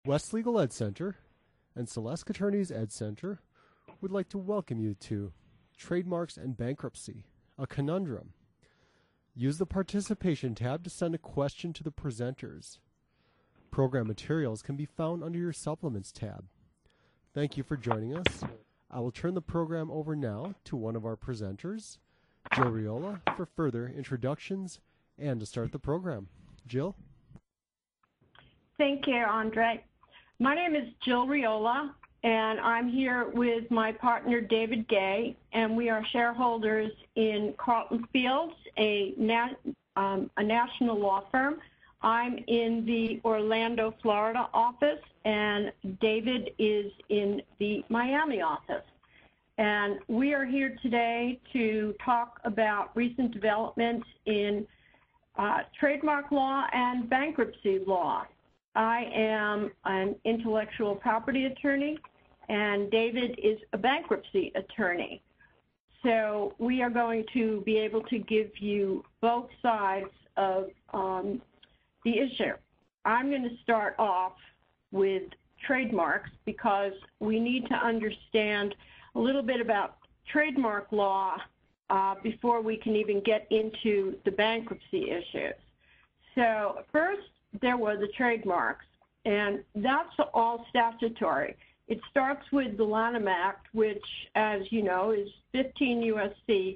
West Legal Ed Center and Celeste Attorneys Ed Center would like to welcome you to Trademarks and Bankruptcy, a Conundrum. Use the Participation tab to send a question to the presenters. Program materials can be found under your Supplements tab. Thank you for joining us. I will turn the program over now to one of our presenters, Jill Riola, for further introductions and to start the program. Jill? Thank you, Andre. My name is Jill Riola, and I'm here with my partner, David Gay, and we are shareholders in Carlton Fields, a national law firm. I'm in the Orlando, Florida office, and David is in the Miami office. And we are here today to talk about recent developments in trademark law and bankruptcy law. I am an intellectual property attorney, and David is a bankruptcy attorney. So we are going to be able to give you both sides of the issue. I'm going to start off with trademarks because we need to understand a little bit about trademark law before we can even get into the bankruptcy issues. So first, there were the trademarks, and that's all statutory. It starts with the Lanham Act, which, as you know, is 15 U.S.C.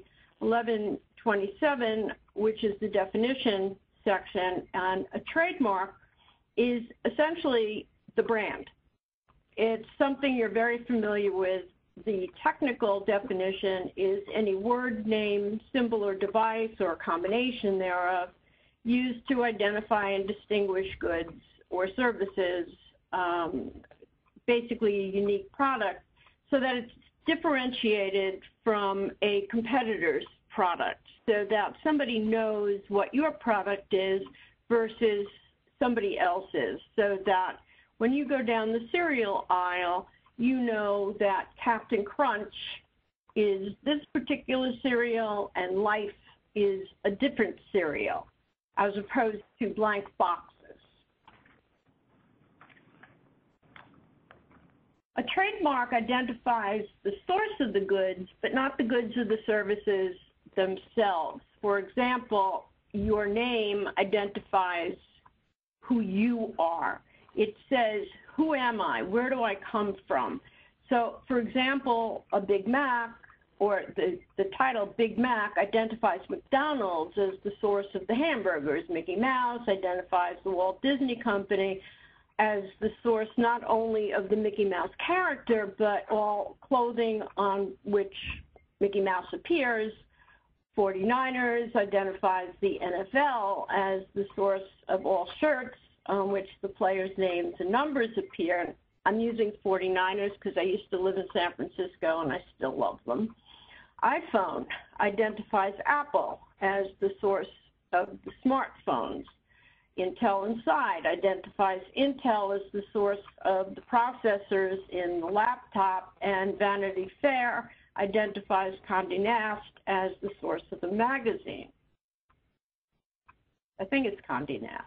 1127, which is the definition section, and a trademark is essentially the brand. It's something you're very familiar with. The technical definition is any word, name, symbol, or device, or a combination thereof, used to identify and distinguish goods or services, basically a unique product, so that it's differentiated from a competitor's product, so that somebody knows what your product is versus somebody else's, so that when you go down the cereal aisle, you know that Captain Crunch is this particular cereal and Life is a different cereal, as opposed to blank boxes. A trademark identifies the source of the goods, but not the goods or the services themselves. For example, your name identifies who you are. It says, who am I? Where do I come from? So, for example, a Big Mac, or the title Big Mac, identifies McDonald's as the source of the hamburgers. Mickey Mouse identifies the Walt Disney Company as the source not only of the Mickey Mouse character, but all clothing on which Mickey Mouse appears. 49ers identifies the NFL as the source of all shirts on which the players' names and numbers appear. I'm using 49ers because I used to live in San Francisco and I still love them. iPhone identifies Apple as the source of the smartphones. Intel Inside identifies Intel as the source of the processors in the laptop, and Vanity Fair identifies Condé Nast as the source of the magazine. I think it's Condé Nast.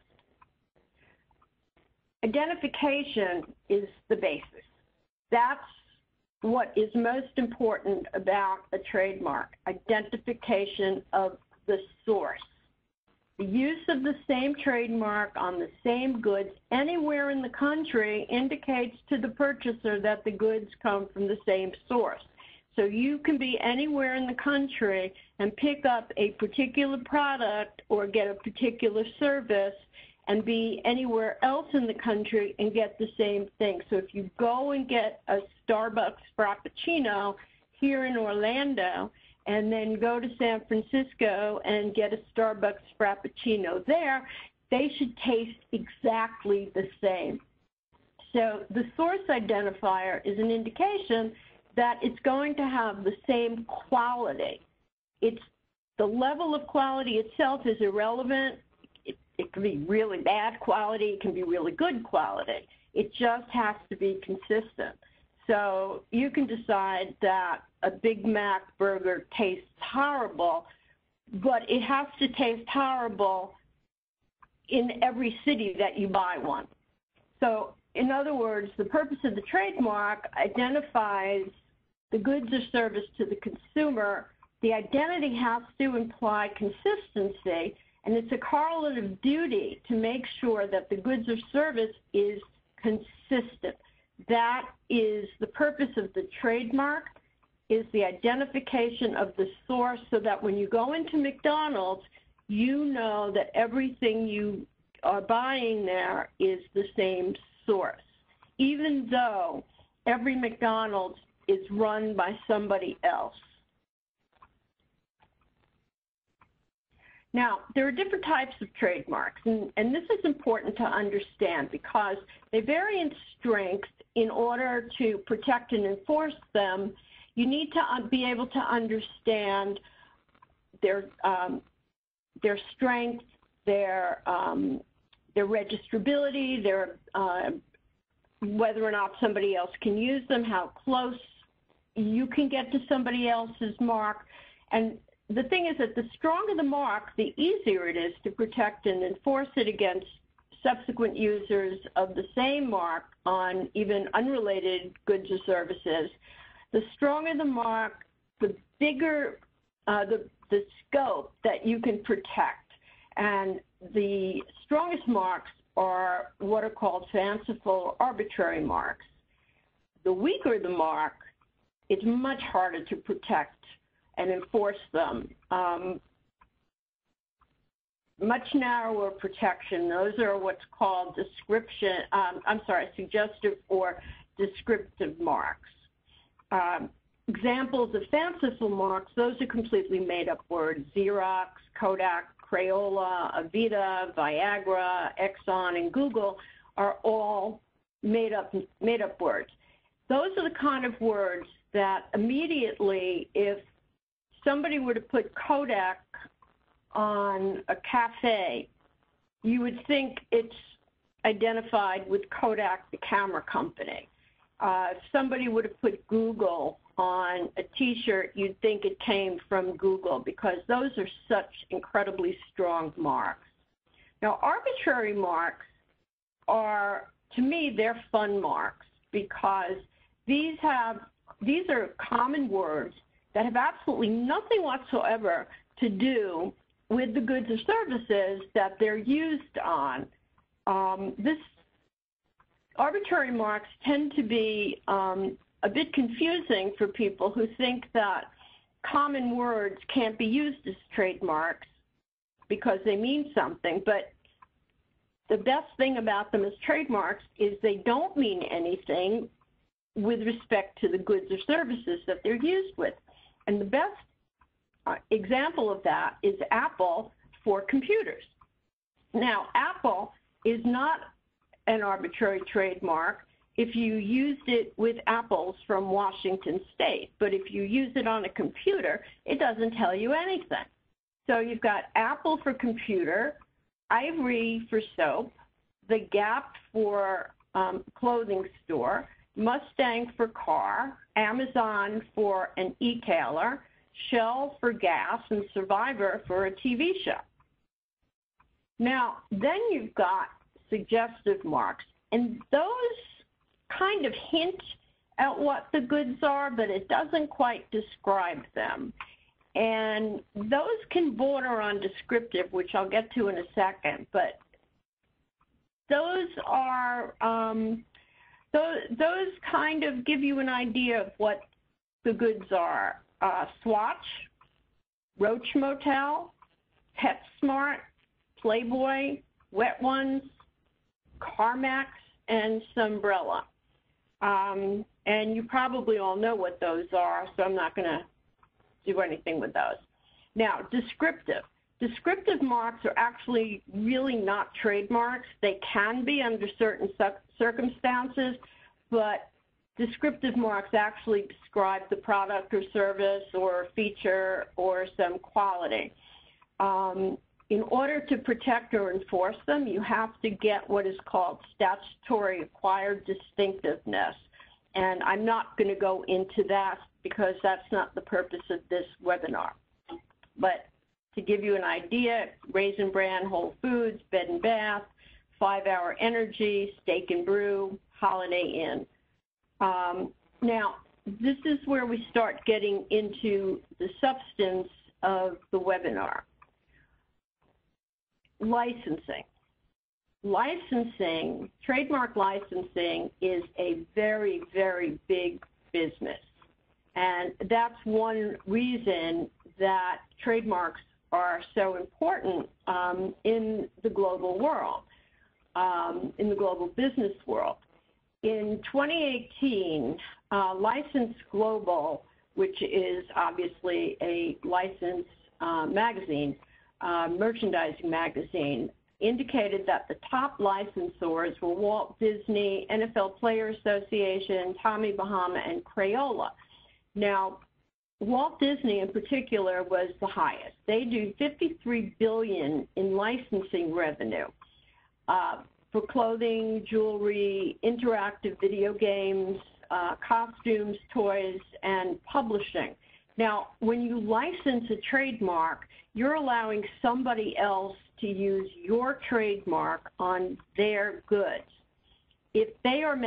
Identification is the basis. That's what is most important about a trademark, identification of the source. The use of the same trademark on the same goods anywhere in the country indicates to the purchaser that the goods come from the same source. So you can be anywhere in the country and pick up a particular product or get a particular service and be anywhere else in the country and get the same thing. So if you go and get a Starbucks Frappuccino here in Orlando and then go to San Francisco and get a Starbucks Frappuccino there, they should taste exactly the same. So the source identifier is an indication that it's going to have the same quality. It's the level of quality itself is irrelevant. It can be really bad quality, it can be really good quality. It just has to be consistent. So you can decide that a Big Mac burger tastes horrible, but it has to taste horrible in every city that you buy one. So in other words, the purpose of the trademark identifies the goods or service to the consumer. The identity has to imply consistency, and it's a correlative duty to make sure that the goods or service is consistent. That is the purpose of the trademark, is the identification of the source, so that when you go into McDonald's, you know that everything you are buying there is the same source, even though every McDonald's is run by somebody else. Now, there are different types of trademarks, and this is important to understand because they vary in strength. In order to protect and enforce them, you need to be able to understand their strength, their registrability, their whether or not somebody else can use them, how close you can get to somebody else's mark. And the thing is that the stronger the mark, the easier it is to protect and enforce it against subsequent users of the same mark on even unrelated goods or services. The stronger the mark, the bigger the scope that you can protect. And the strongest marks are what are called fanciful or arbitrary marks. The weaker the mark, it's much harder to protect and enforce them. Much narrower protection. Those are what's called suggestive or descriptive marks. Examples of fanciful marks, those are completely made up words. Xerox, Kodak, Crayola, Aveda, Viagra, Exxon, and Google are all made up words. Those are the kind of words that immediately, if somebody were to put Kodak on a cafe, you would think it's identified with Kodak, the camera company. If somebody would have put Google on a T-shirt, you'd think it came from Google because those are such incredibly strong marks. Now, arbitrary marks are, to me, they're fun marks because these are common words that have absolutely nothing whatsoever to do with the goods or services that they're used on. Arbitrary marks tend to be a bit confusing for people who think that common words can't be used as trademarks because they mean something, but the best thing about them as trademarks is they don't mean anything with respect to the goods or services that they're used with. And the best example of that is Apple for computers. Now, Apple is not an arbitrary trademark if you used it with apples from Washington State, but if you use it on a computer, it doesn't tell you anything. So you've got Apple for computer, Ivory for soap, The Gap for clothing store, Mustang for car, Amazon for an e-tailer, Shell for gas, and Survivor for a TV show. Now, then you've got suggestive marks, and those kind of hint at what the goods are, but it doesn't quite describe them. And those can border on descriptive, which I'll get to in a second, but those are, those kind of give you an idea of what the goods are. Swatch, Roach Motel, PetSmart, Playboy, Wet Ones, CarMax, and Sunbrella. And you probably all know what those are, so I'm not going to do anything with those. Now, descriptive. Descriptive marks are actually really not trademarks. They can be under certain circumstances, but descriptive marks actually describe the product or service or feature or some quality. In order to protect or enforce them, you have to get what is called statutory acquired distinctiveness. And I'm not going to go into that because that's not the purpose of this webinar. But to give you an idea, Raisin Bran, Whole Foods, Bed and Bath, 5 Hour Energy, Steak and Brew, Holiday Inn. Now, this is where we start getting into the substance of the webinar. Licensing. Licensing, trademark licensing, is a very, very big business. And that's one reason that trademarks are so important in the global world, in the global business world. In 2018, License Global, which is obviously a license magazine, merchandising magazine, indicated that the top licensors were Walt Disney, NFL Players Association, Tommy Bahama, and Crayola. Now, Walt Disney in particular was the highest. They do $53 billion in licensing revenue for clothing, jewelry, interactive video games, costumes, toys, and publishing. Now, when you license a trademark, you're allowing somebody else to use your trademark on their goods. If they are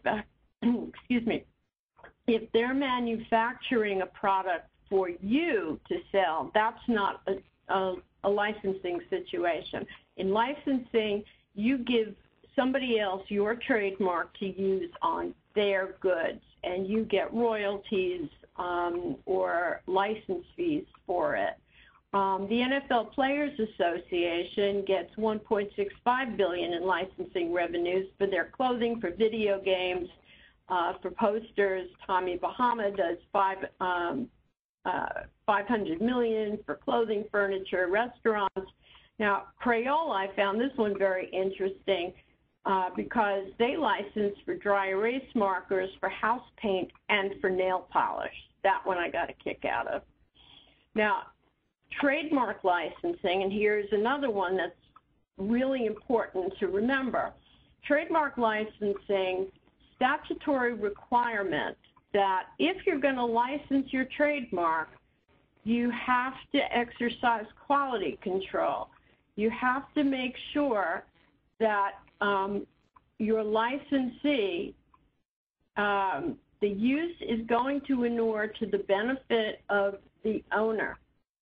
if they're manufacturing a product for you to sell, that's not a licensing situation. In licensing, you give somebody else your trademark to use on their goods, and you get royalties or license fees for it. The NFL Players Association gets $1.65 billion in licensing revenues for their clothing, for video games, for posters. Tommy Bahama does $500 million for clothing, furniture, restaurants. Now, Crayola, I found this one very interesting because they license for dry erase markers, for house paint, and for nail polish. That one I got a kick out of. Now, trademark licensing, and here's another one that's really important to remember. Trademark licensing, statutory requirement that if you're going to license your trademark, you have to exercise quality control. You have to make sure that your licensee, the use is going to inure to the benefit of the owner.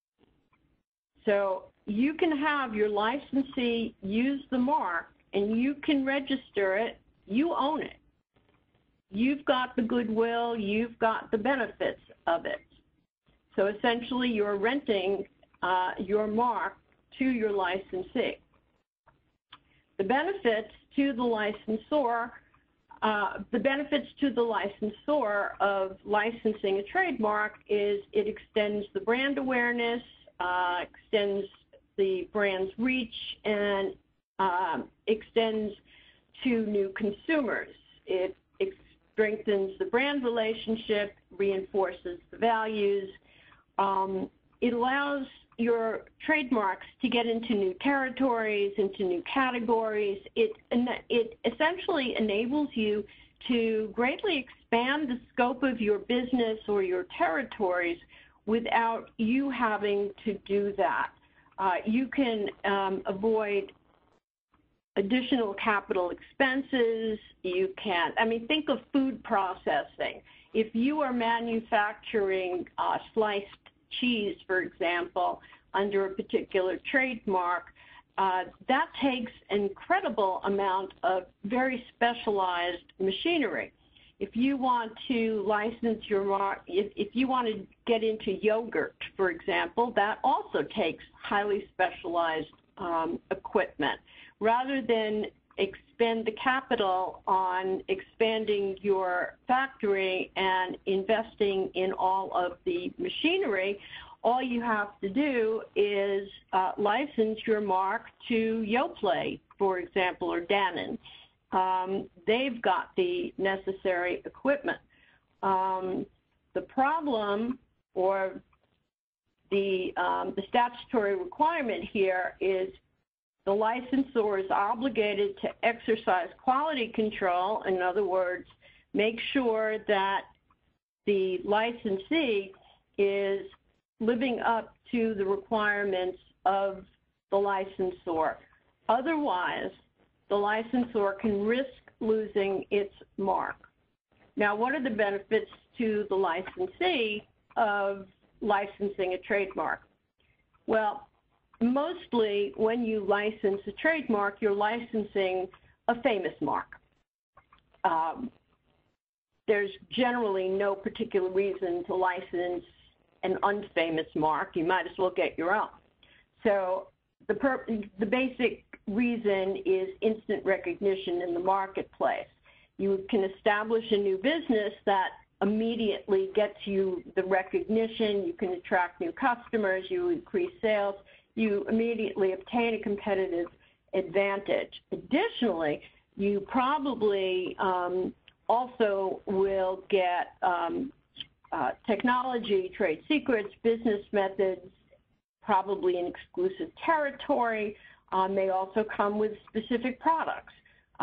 So you can have your licensee use the mark and you can register it, you own it. You've got the goodwill, you've got the benefits of it. So essentially you're renting your mark to your licensee. The benefits to the licensor, of licensing a trademark is it extends the brand awareness, extends the brand's reach, and extends to new consumers. It strengthens the brand relationship, reinforces the values. It allows your trademarks to get into new territories, into new categories. It essentially enables you to greatly expand the scope of your business or your territories without you having to do that. You can avoid additional capital expenses. You can, think of food processing. If you are manufacturing sliced cheese, for example, under a particular trademark, that takes an incredible amount of very specialized machinery. If you want to license your mark, if you want to get into yogurt, for example, that also takes highly specialized equipment. Rather than expend the capital on expanding your factory and investing in all of the machinery, all you have to do is license your mark to Yoplait, for example, or Dannon. They've got the necessary equipment. The problem, or the statutory requirement here, is the licensor is obligated to exercise quality control. In other words, make sure that the licensee is living up to the requirements of the licensor. Otherwise, the licensor can risk losing its mark. Now, what are the benefits to the licensee of licensing a trademark? Well, mostly when you license a trademark, you're licensing a famous mark. There's generally no particular reason to license an unfamous mark. You might as well get your own. So the basic reason is instant recognition in the marketplace. You can establish a new business that immediately gets you the recognition. You can attract new customers. You increase sales. You immediately obtain a competitive advantage. Additionally, you probably also will get technology, trade secrets, business methods, probably an exclusive territory. They also come with specific products.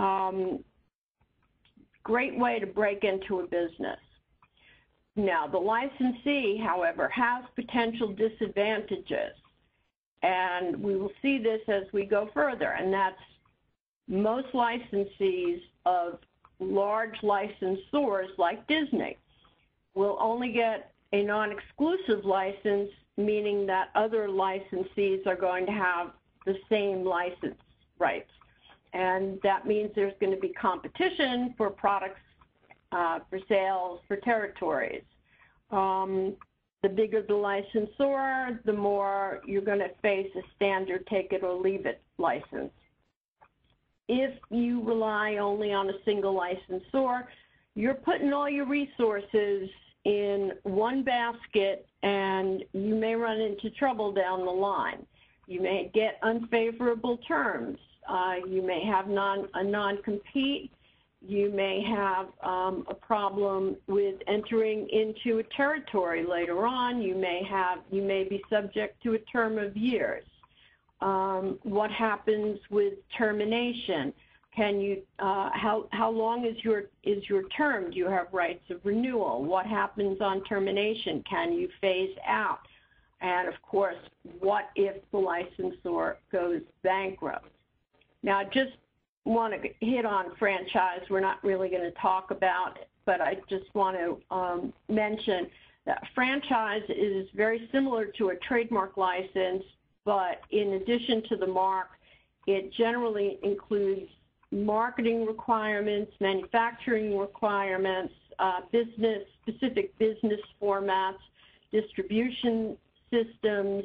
Great way to break into a business. Now, the licensee, however, has potential disadvantages, and we will see this as we go further, and that's most licensees of large licensors like Disney will only get a non-exclusive license, meaning that other licensees are going to have the same license rights. And that means there's going to be competition for products, for sales, for territories. The bigger the licensor, the more you're going to face a standard take-it-or-leave-it license. If you rely only on a single licensor, you're putting all your resources in one basket, and you may run into trouble down the line. You may get unfavorable terms. You may have a non-compete. You may have a problem with entering into a territory later on. You may be subject to a term of years. What happens with termination? Can you? How long is your term? Do you have rights of renewal? What happens on termination? Can you phase out? And of course, what if the licensor goes bankrupt? Now, I just want to hit on franchise. We're not really going to talk about it, but I just want to mention that franchise is very similar to a trademark license, but in addition to the mark, it generally includes marketing requirements, manufacturing requirements, specific business formats, distribution systems,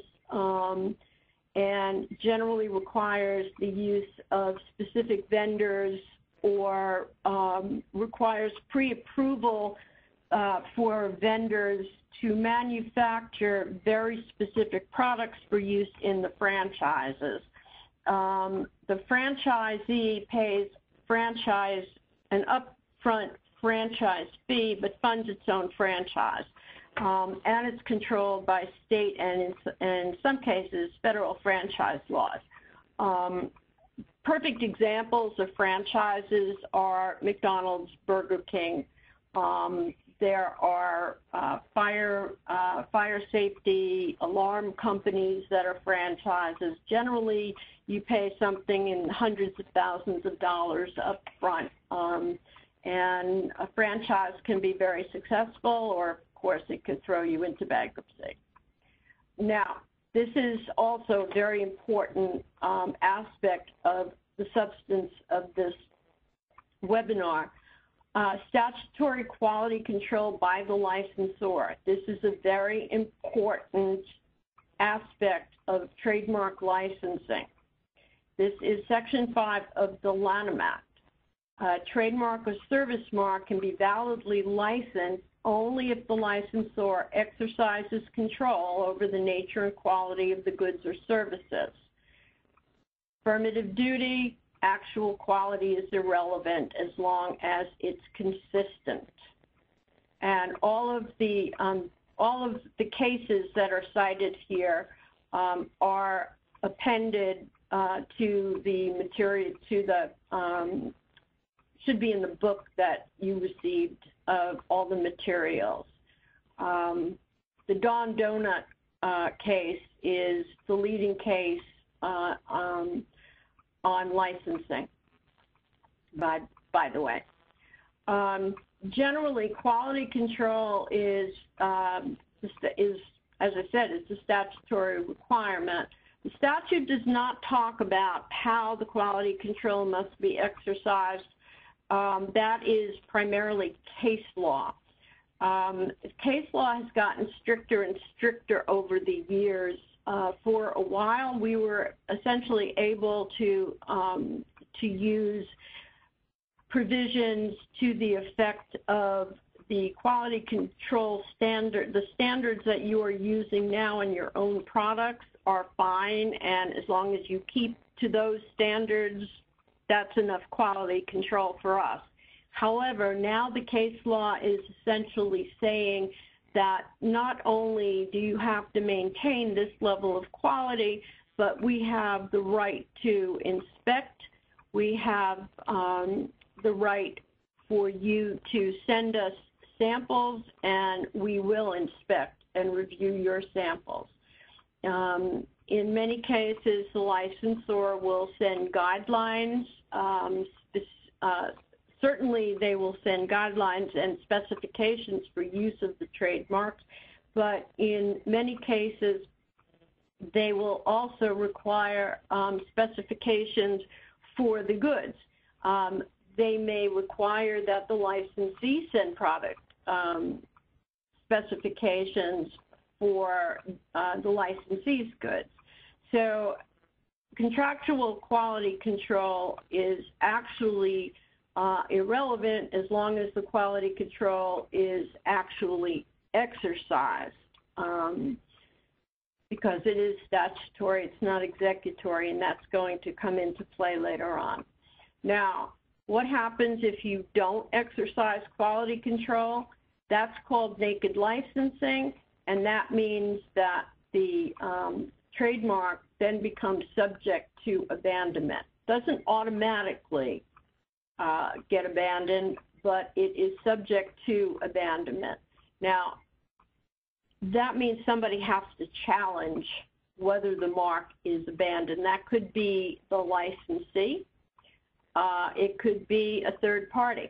and generally requires the use of specific vendors or requires pre-approval for vendors to manufacture very specific products for use in the franchises. The franchisee pays an upfront franchise fee, but funds its own franchise. And it's controlled by state and, in some cases, federal franchise laws. Perfect examples of franchises are McDonald's, Burger King. There are fire safety alarm companies that are franchises. Generally, you pay something in hundreds of thousands of dollars up front. And a franchise can be very successful, or of course it could throw you into bankruptcy. Now, this is also a very important aspect of the substance of this webinar. Statutory quality control by the licensor. This is a very important aspect of trademark licensing. This is Section 5 of the Lanham Act. A trademark or service mark can be validly licensed only if the licensor exercises control over the nature and quality of the goods or services. Affirmative duty, actual quality is irrelevant as long as it's consistent. And all of the cases that are cited here are appended to the material, should be in the book that you received of all the materials. The Dawn Donut case is the leading case on licensing. But by the way. Generally, quality control is, as I said, it's a statutory requirement. The statute does not talk about how the quality control must be exercised. That is primarily case law. Case law has gotten stricter and stricter over the years. For a while, we were essentially able to use provisions to the effect of the quality control standard. The standards that you are using now in your own products are fine, and as long as you keep to those standards, that's enough quality control for us. However, now the case law is essentially saying that not only do you have to maintain this level of quality, but we have the right to inspect. We have the right for you to send us samples, and we will inspect and review your samples. In many cases, the licensor will send guidelines. Certainly, they will send guidelines and specifications for use of the trademarks, but in many cases, they will also require specifications for the goods. They may require that the licensee send product specifications for the licensee's goods. So contractual quality control is actually irrelevant as long as the quality control is actually exercised, because it is statutory, it's not executory, and that's going to come into play later on. Now, what happens if you don't exercise quality control? That's called naked licensing, and that means that the trademark then becomes subject to abandonment. Doesn't automatically get abandoned, but it is subject to abandonment. Now, that means somebody has to challenge whether the mark is abandoned. That could be the licensee. It could be a third party.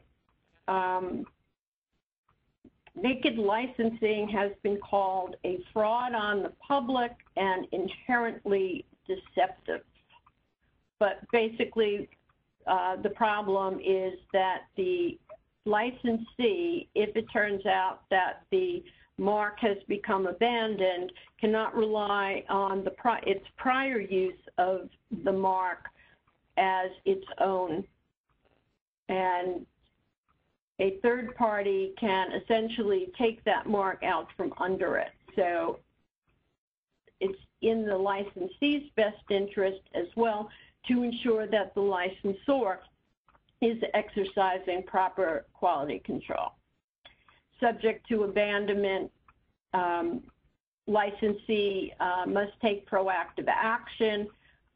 Naked licensing has been called a fraud on the public and inherently deceptive. But basically, the problem is that the licensee, if it turns out that the mark has become abandoned, cannot rely on its prior use of the mark as its own. And a third party can essentially take that mark out from under it. So it's in the licensee's best interest as well to ensure that the licensor is exercising proper quality control. Subject to abandonment, licensee must take proactive action,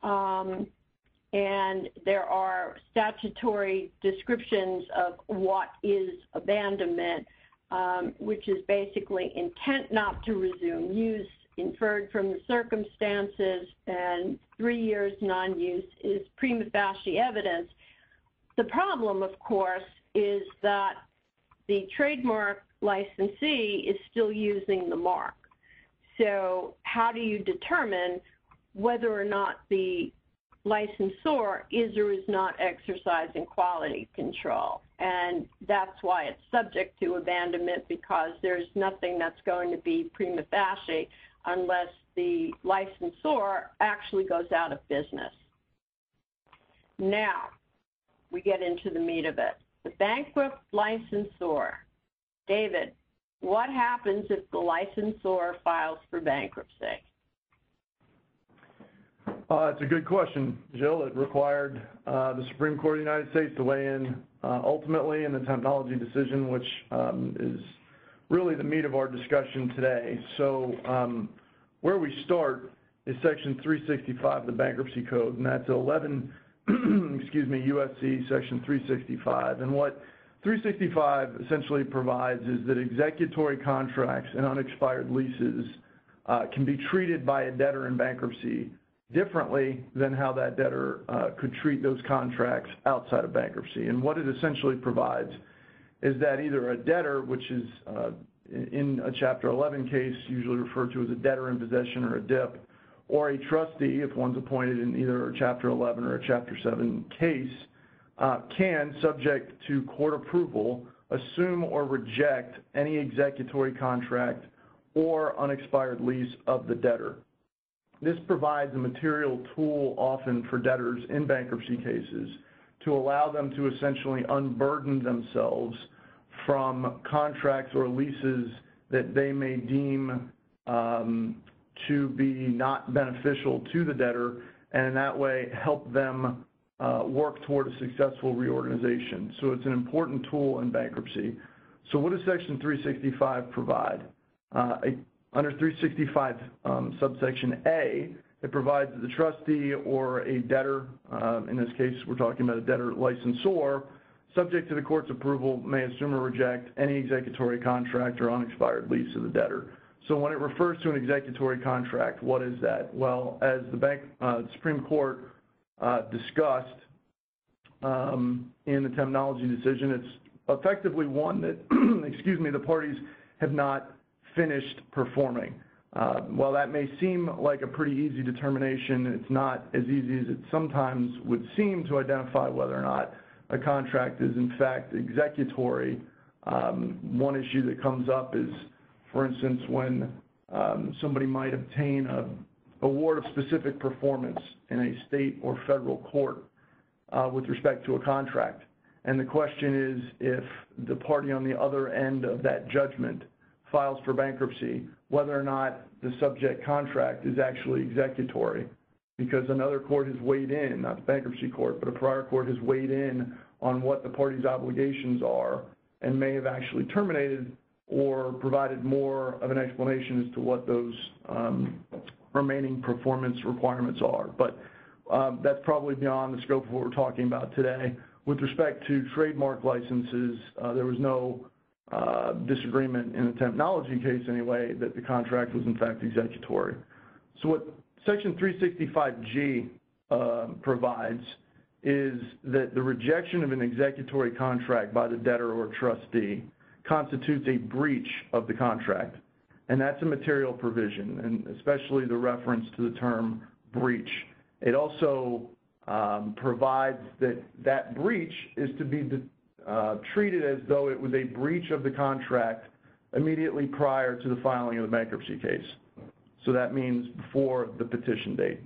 and there are statutory descriptions of what is abandonment, which is basically intent not to resume use, inferred from the circumstances, and 3 years non-use is prima facie evidence. The problem, of course, is that the trademark licensee is still using the mark. So how do you determine whether or not the licensor is or is not exercising quality control? And that's why it's subject to abandonment, because there's nothing that's going to be prima facie unless the licensor actually goes out of business. Now, we get into the meat of it. The bankrupt licensor. David, what happens if the licensor files for bankruptcy? It's a good question, Jill. It required the Supreme Court of the United States to weigh in ultimately in the technology decision, which is really the meat of our discussion today. So where we start is Section 365 of the Bankruptcy Code, and that's 11, USC Section 365. And what 365 essentially provides is that executory contracts and unexpired leases can be treated by a debtor in bankruptcy differently than how that debtor could treat those contracts outside of bankruptcy. And what it essentially provides is that either a debtor, which is in a Chapter 11 case usually referred to as a debtor in possession or a DIP, or a trustee, if one's appointed in either a Chapter 11 or a Chapter 7 case, can, subject to court approval, assume or reject any executory contract or unexpired lease of the debtor. This provides a material tool often for debtors in bankruptcy cases to allow them to essentially unburden themselves from contracts or leases that they may deem to be not beneficial to the debtor, and in that way help them work toward a successful reorganization. So it's an important tool in bankruptcy. So what does Section 365 provide? Under 365 subsection A, it provides that the trustee or a debtor, in this case we're talking about a debtor licensor, subject to the court's approval, may assume or reject any executory contract or unexpired lease of the debtor. So when it refers to an executory contract, what is that? Well, as the Supreme Court discussed in the Terminology decision, it's effectively one that, the parties have not finished performing. While that may seem like a pretty easy determination, it's not as easy as it sometimes would seem to identify whether or not a contract is in fact executory. One issue that comes up is, for instance, when somebody might obtain an award of specific performance in a state or federal court with respect to a contract. And the question is, if the party on the other end of that judgment files for bankruptcy, whether or not the subject contract is actually executory, because another court has weighed in, not the bankruptcy court, but a prior court has weighed in on what the party's obligations are and may have actually terminated or provided more of an explanation as to what those remaining performance requirements are. But that's probably beyond the scope of what we're talking about today. With respect to trademark licenses, there was no disagreement in the Terminology case anyway that the contract was in fact executory. So what Section 365G provides is that the rejection of an executory contract by the debtor or trustee constitutes a breach of the contract. And that's a material provision, and especially the reference to the term breach. It also provides that that breach is to be treated as though it was a breach of the contract immediately prior to the filing of the bankruptcy case. So that means before the petition date.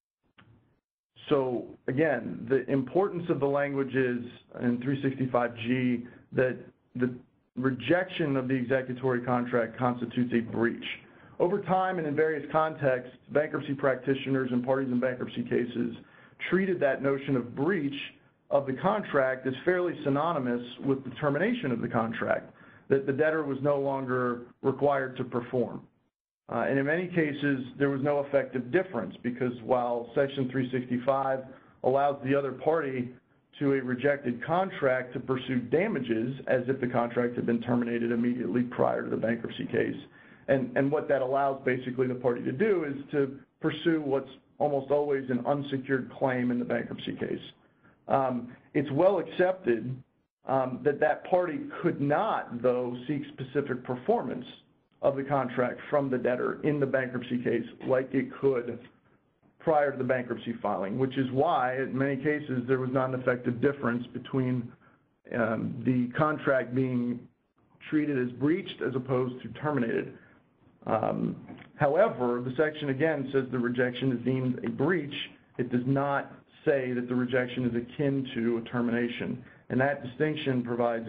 So again, the importance of the language is in 365G that the rejection of the executory contract constitutes a breach. Over time and in various contexts, bankruptcy practitioners and parties in bankruptcy cases treated that notion of breach of the contract as fairly synonymous with the termination of the contract, that the debtor was no longer required to perform. And in many cases, there was no effective difference because while Section 365 allows the other party to a rejected contract to pursue damages as if the contract had been terminated immediately prior to the bankruptcy case. And what that allows basically the party to do is to pursue what's almost always an unsecured claim in the bankruptcy case. It's well accepted that that party could not, though, seek specific performance of the contract from the debtor in the bankruptcy case like it could prior to the bankruptcy filing, which is why in many cases there was not an effective difference between the contract being treated as breached as opposed to terminated. However, the section again says the rejection is deemed a breach. It does not say that the rejection is akin to a termination. And that distinction provides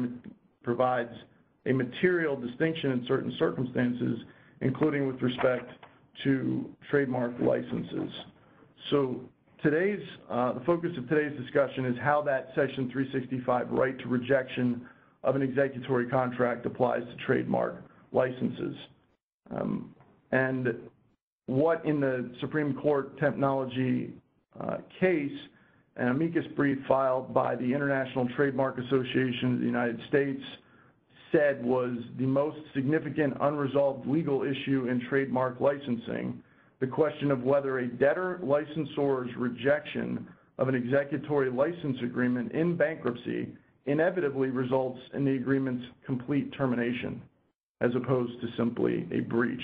a material distinction in certain circumstances, including with respect to trademark licenses. So today's, the focus of today's discussion is how that Section 365 right to rejection of an executory contract applies to trademark licenses. And what in the Supreme Court Terminology case, an amicus brief filed by the International Trademark Association of the United States said was the most significant unresolved legal issue in trademark licensing the question of whether a debtor licensor's rejection of an executory license agreement in bankruptcy inevitably results in the agreement's complete termination, as opposed to simply a breach.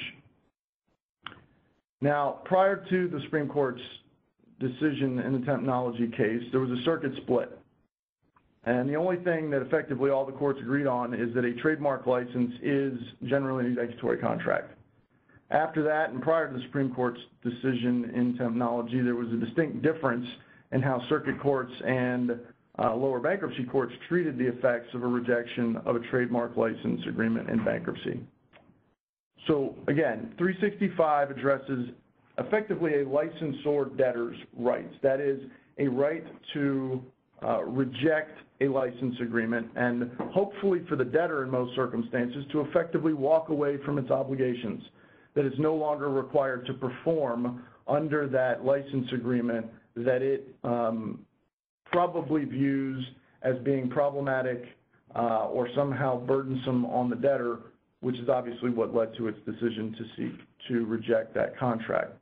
Now, prior to the Supreme Court's decision in the Tempnology case, there was a circuit split. And the only thing that effectively all the courts agreed on is that a trademark license is generally an executory contract. After that, and prior to the Supreme Court's decision in Tempnology, there was a distinct difference in how circuit courts and lower bankruptcy courts treated the effects of a rejection of a trademark license agreement in bankruptcy. So again, 365 addresses effectively a licensor debtor's rights. That is a right to reject a license agreement and hopefully for the debtor in most circumstances to effectively walk away from its obligations, that it's no longer required to perform under that license agreement that it probably views as being problematic or somehow burdensome on the debtor, which is obviously what led to its decision to seek to reject that contract.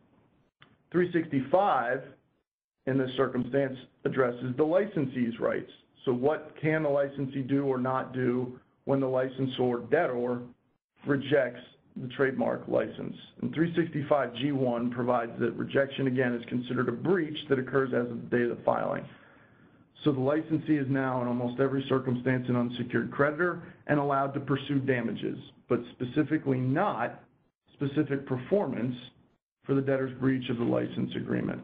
365, in this circumstance, addresses the licensee's rights. So what can the licensee do or not do when the licensor debtor rejects the trademark license? And 365 G1 provides that rejection, again, is considered a breach that occurs as of the date of the filing. So the licensee is now, in almost every circumstance, an unsecured creditor and allowed to pursue damages, but specifically not specific performance for the debtor's breach of the license agreement.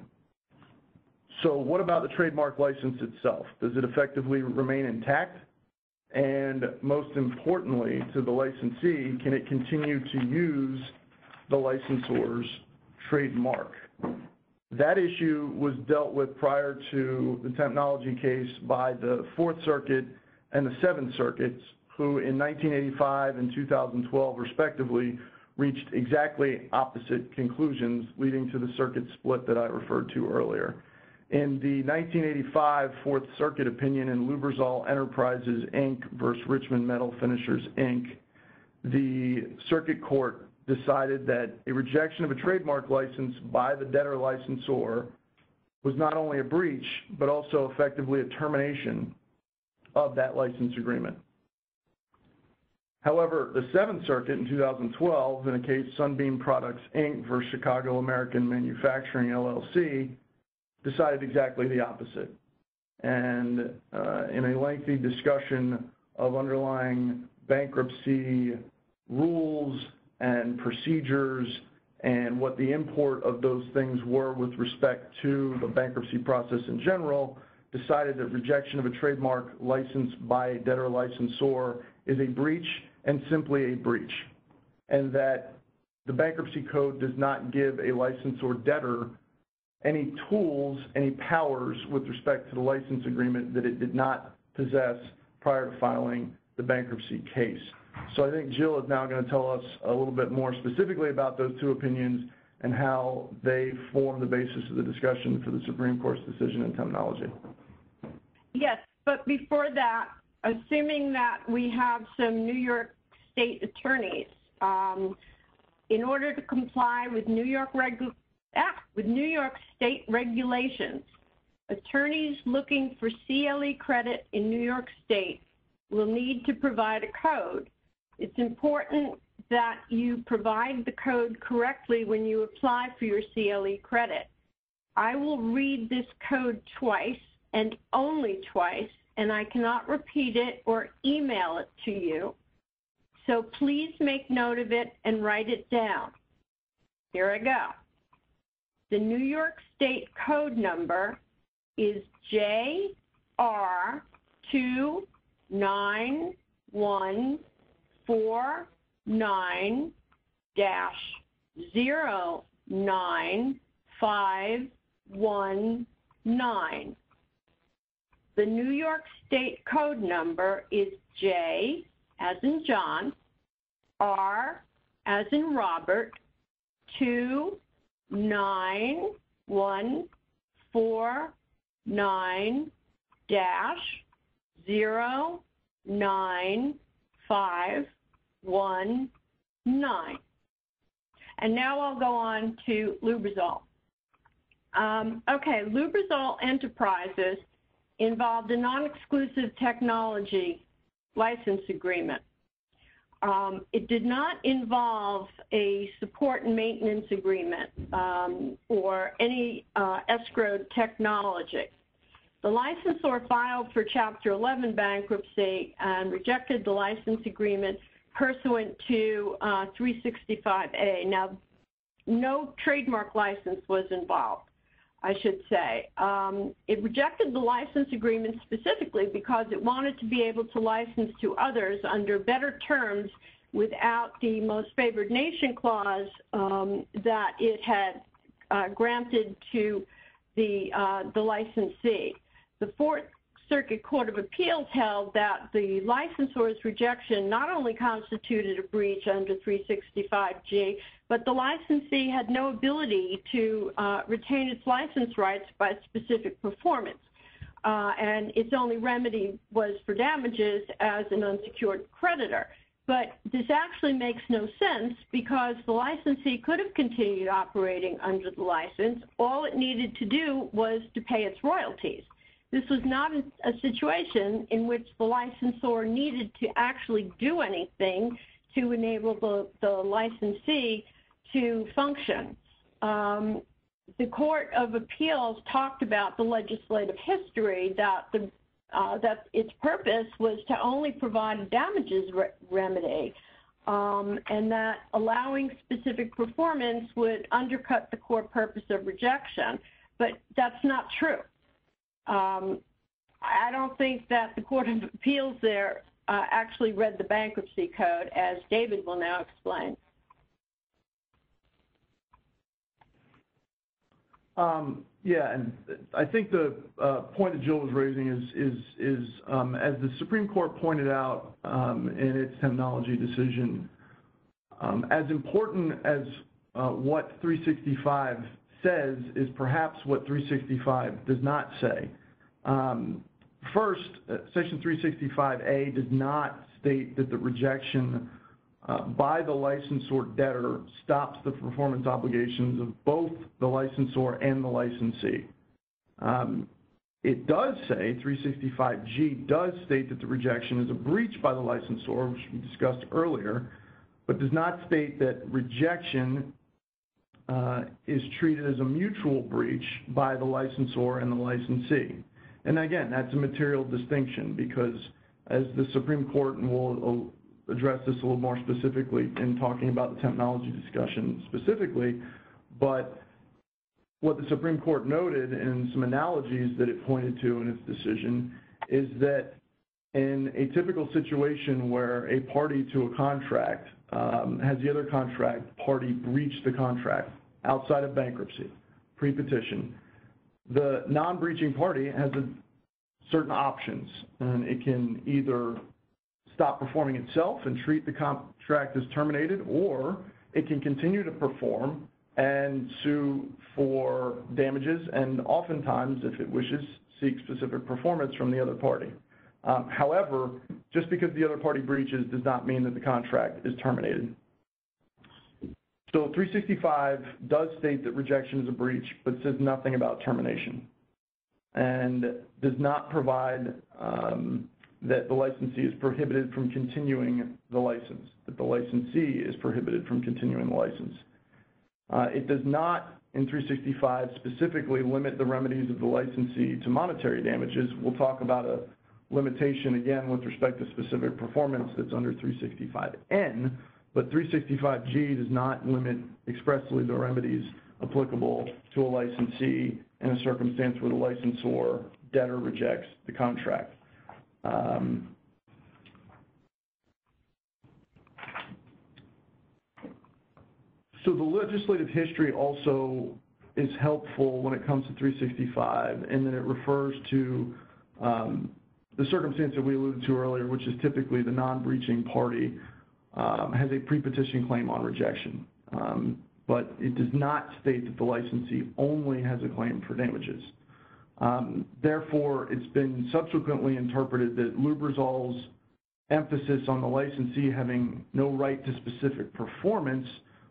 So what about the trademark license itself? Does it effectively remain intact? And most importantly, to the licensee, can it continue to use the licensor's trademark? That issue was dealt with prior to the Tempnology case by the Fourth Circuit and the Seventh Circuits, who in 1985 and 2012, respectively, reached exactly opposite conclusions, leading to the circuit split that I referred to earlier. In the 1985 Fourth Circuit opinion in Lubrizol Enterprises, Inc. versus Richmond Metal Finishers, Inc., the circuit court decided that a rejection of a trademark license by the debtor licensor was not only a breach, but also effectively a termination of that license agreement. However, the Seventh Circuit in 2012, in a case Sunbeam Products, Inc. versus Chicago American Manufacturing, LLC, decided exactly the opposite. And in a lengthy discussion of underlying bankruptcy rules and procedures and what the import of those things were with respect to the bankruptcy process in general, decided that rejection of a trademark license by a debtor licensor is a breach and simply a breach, and that the bankruptcy code does not give a licensor debtor any tools, any powers with respect to the license agreement that it did not possess prior to filing the bankruptcy case. So I think Jill is now going to tell us a little bit more specifically about those two opinions and how they form the basis of the discussion for the Supreme Court's decision in Tempnology. Yes, but before that, assuming that we have some New York State attorneys, in order to comply with New York State regulations, attorneys looking for CLE credit in New York State will need to provide a code. It's important that you provide the code correctly when you apply for your CLE credit. I will read this code twice and only twice, and I cannot repeat it or email it to you. So please make note of it and write it down. Here I go. The New York State code number is JR29149-09519. The New York State code number is J as in John, R as in Robert, 29149-09519. And now I'll go on to Lubrizol. Okay, Lubrizol Enterprises involved a non-exclusive technology license agreement. It did not involve a support and maintenance agreement or any escrowed technology. The licensor filed for Chapter 11 bankruptcy and rejected the license agreement pursuant to 365A. Now, no trademark license was involved, I should say. It rejected the license agreement specifically because it wanted to be able to license to others under better terms without the most favored nation clause that it had granted to the licensee. The Fourth Circuit Court of Appeals held that the licensor's rejection not only constituted a breach under 365G, but the licensee had no ability to retain its license rights by specific performance. And its only remedy was for damages as an unsecured creditor. But this actually makes no sense because the licensee could have continued operating under the license. All it needed to do was to pay its royalties. This was not a situation in which the licensor needed to actually do anything to enable the licensee to function. The Court of Appeals talked about the legislative history that its purpose was to only provide a damages remedy, and that allowing specific performance would undercut the core purpose of rejection. But that's not true. I don't think that the Court of Appeals there actually read the bankruptcy code, as David will now explain. Yeah, and I think the point that Jill was raising is as the Supreme Court pointed out in its technology decision, as important as what 365 says is perhaps what 365 does not say. First, Section 365A does not state that the rejection by the licensor debtor stops the performance obligations of both the licensor and the licensee. It does say, 365G does state that the rejection is a breach by the licensor, which we discussed earlier, but does not state that rejection is treated as a mutual breach by the licensor and the licensee. And again, that's a material distinction because as the Supreme Court, and we'll address this a little more specifically in talking about the technology discussion specifically, but what the Supreme Court noted in some analogies that it pointed to in its decision is that in a typical situation where a party to a contract has the other contract party breach the contract outside of bankruptcy, pre-petition, the non-breaching party has certain options, and it can either stop performing itself and treat the contract as terminated, or it can continue to perform and sue for damages, and oftentimes, if it wishes, seek specific performance from the other party. However, just because the other party breaches does not mean that the contract is terminated. So 365 does state that rejection is a breach, but says nothing about termination, and does not provide that the licensee is prohibited from continuing the license, that the licensee is prohibited from continuing the license. It does not, in 365, specifically limit the remedies of the licensee to monetary damages. We'll talk about a limitation, again, with respect to specific performance that's under 365N, but 365G does not limit expressly the remedies applicable to a licensee in a circumstance where the licensor debtor rejects the contract. So the legislative history also is helpful when it comes to 365, and then it refers to the circumstance that we alluded to earlier, which is typically the non-breaching party has a pre-petition claim on rejection. But it does not state that the licensee only has a claim for damages. Therefore, it's been subsequently interpreted that Lubrizol's emphasis on the licensee having no right to specific performance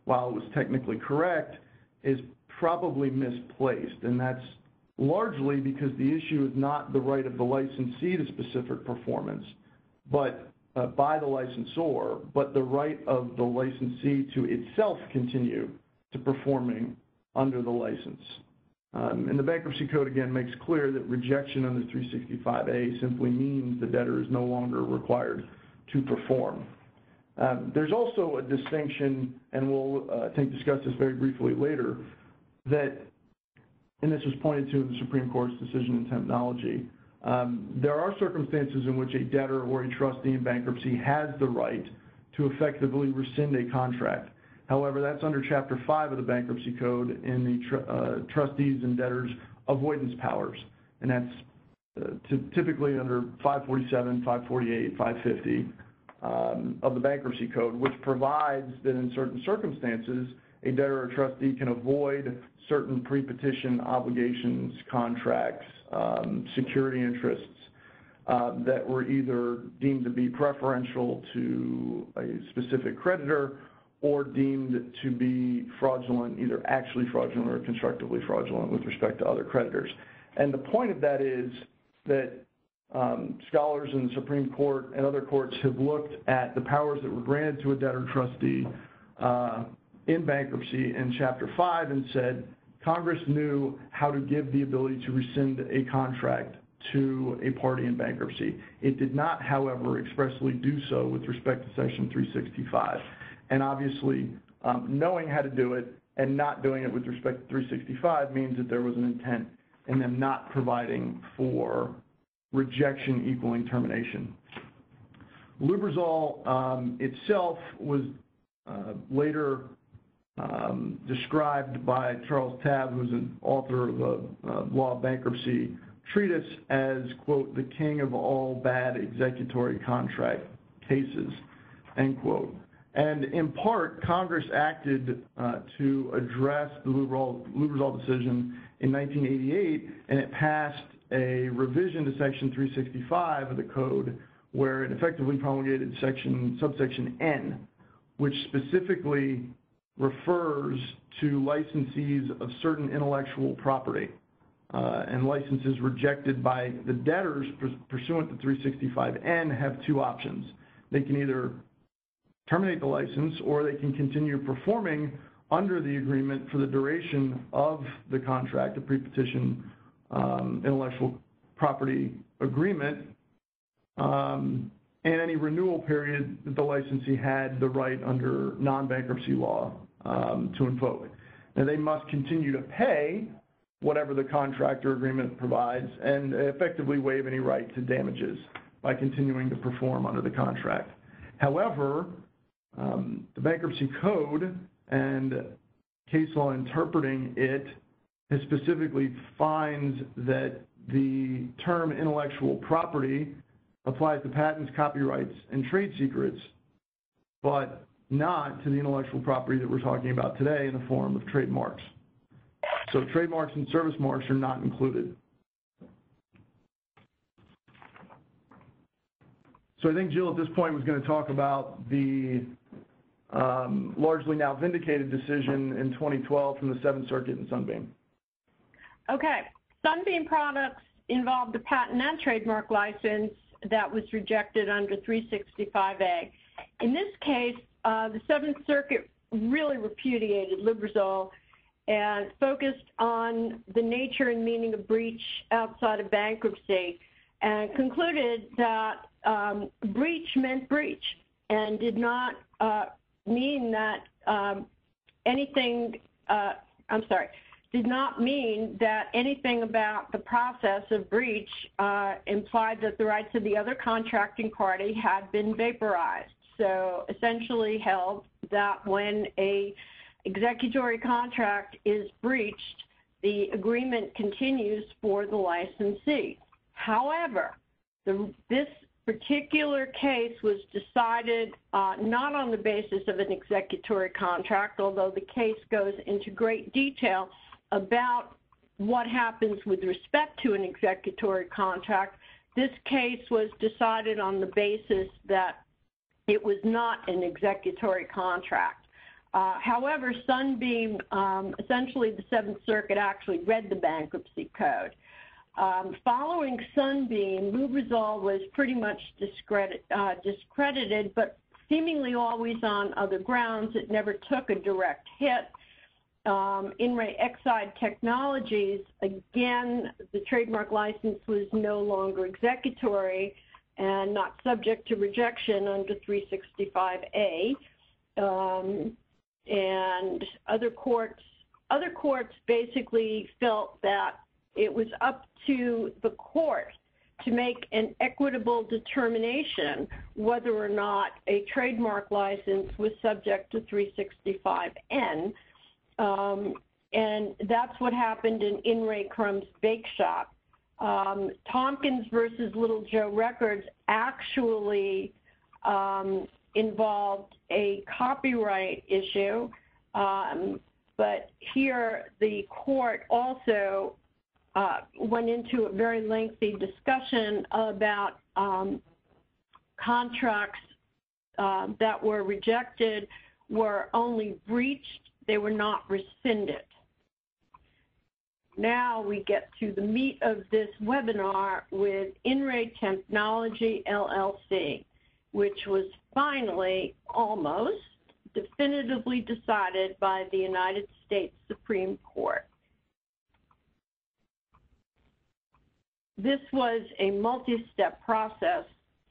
while it was technically correct, is probably misplaced. And that's largely because the issue is not the right of the licensee to specific performance, but by the licensor, but the right of the licensee to itself continue to performing under the license. And the Bankruptcy Code, again, makes clear that rejection under 365A simply means the debtor is no longer required to perform. There's also a distinction, and we'll, I think, discuss this very briefly later, that, and this was pointed to in the Supreme Court's decision in Tempnology, there are circumstances in which a debtor or a trustee in bankruptcy has the right to effectively rescind a contract. However, that's under Chapter 5 of the Bankruptcy Code in the trustees and debtors' avoidance powers. And that's typically under 547, 548, 550 of the Bankruptcy Code, which provides that in certain circumstances, a debtor or trustee can avoid certain pre-petition obligations, contracts, security interests that were either deemed to be preferential to a specific creditor or deemed to be fraudulent, either actually fraudulent or constructively fraudulent with respect to other creditors. And the point of that is that scholars in the Supreme Court and other courts have looked at the powers that were granted to a debtor trustee in bankruptcy in Chapter 5 and said Congress knew how to give the ability to rescind a contract to a party in bankruptcy. It did not, however, expressly do so with respect to Section 365. And obviously, knowing how to do it and not doing it with respect to 365 means that there was an intent in them not providing for rejection equaling termination. Lubrizol itself was later described by Charles Tabb, who's an author of the Law of Bankruptcy treatise, as, quote, the king of all bad executory contract cases, end quote. And in part, Congress acted to address the Lubrizol decision in 1988, and it passed a revision to Section 365 of the Code where it effectively promulgated subsection N, which specifically refers to licensees of certain intellectual property and licenses rejected by the debtors pursuant to 365N have two options. They can either terminate the license or they can continue performing under the agreement for the duration of the contract, the pre-petition intellectual property agreement, and any renewal period that the licensee had the right under non-bankruptcy law to invoke. Now, they must continue to pay whatever the contract or agreement provides and effectively waive any right to damages by continuing to perform under the contract. However, the Bankruptcy Code and case law interpreting it specifically finds that the term intellectual property applies to patents, copyrights, and trade secrets, but not to the intellectual property that we're talking about today in the form of trademarks. So trademarks and service marks are not included. So I think Jill at this point was going to talk about the largely now vindicated decision in 2012 from the Seventh Circuit in Sunbeam. Okay. Sunbeam Products involved a patent and trademark license that was rejected under 365A. In this case, the Seventh Circuit really repudiated Lubrizol and focused on the nature and meaning of breach outside of bankruptcy and concluded that breach meant breach and did not mean that did not mean that anything about the process of breach implied that the rights of the other contracting party had been vaporized. So essentially held that when a executory contract is breached, the agreement continues for the licensee. However, this particular case was decided not on the basis of an executory contract, although the case goes into great detail about what happens with respect to an executory contract. This case was decided on the basis that it was not an executory contract. However, Sunbeam, essentially the Seventh Circuit actually read the bankruptcy code. Following Sunbeam, Lubrizol was pretty much discredited, but seemingly always on other grounds. It never took a direct hit. In re Exide Technologies, again, the trademark license was no longer executory and not subject to rejection under 365A. And other courts basically felt that it was up to the court to make an equitable determination whether or not a trademark license was subject to 365N. And that's what happened in re Crumb's Bake Shop. Tompkins versus Little Joe Records actually involved a copyright issue, but here the court also went into a very lengthy discussion about contracts that were rejected were only breached, they were not rescinded. Now we get to the meat of this webinar with In re Tempnology LLC, which was finally almost definitively decided by the United States Supreme Court. This was a multi-step process.